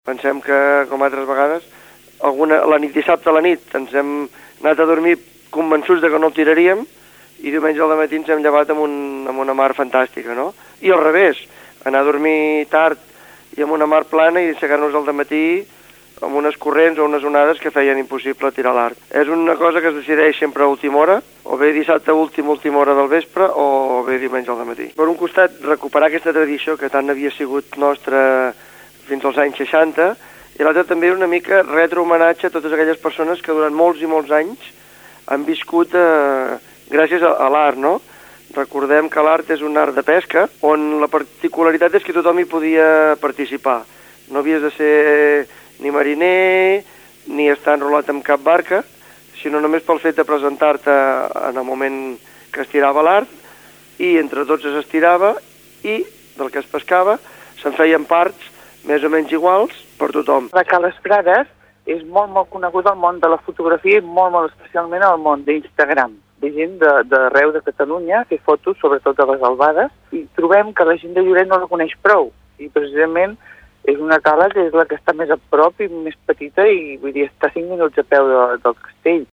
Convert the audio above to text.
Pensem que, com altres vegades, la nit dissabte a la nit ens hem anat a dormir convençuts de que no el tiraríem i diumenge al matí ens hem llevat amb una mar fantàstica, no? I al revés, anar a dormir tard i amb una mar plana i aixecar-nos al matí amb unes corrents o unes onades que feien impossible tirar l'arc. És una cosa que es decideix sempre a última hora, o bé dissabte última hora del vespre o bé diumenge al matí. Per un costat, recuperar aquesta tradició que tant havia sigut nostra fins als anys 60, i l'altre també una mica retre-homenatge a totes aquelles persones que durant molts i molts anys han viscut gràcies a l'art, no? Recordem que l'art és un art de pesca on la particularitat és que tothom hi podia participar. No havies de ser ni mariner ni estar enrolat amb cap barca, sinó només pel fet de presentar-te en el moment que es tirava l'art, i entre tots s'estirava i del que es pescava se'n feien parts més o menys iguals per tothom. La Cales Frares és molt conegut al món de la fotografia i molt especialment al món d'Instagram. De gent d'arreu de Catalunya que fotos, sobretot de les albades, i trobem que la gent de Lloret no la coneix prou. I precisament és una cala que és la que està més a prop i més petita i vull dir, està a 5 minuts a peu del castell.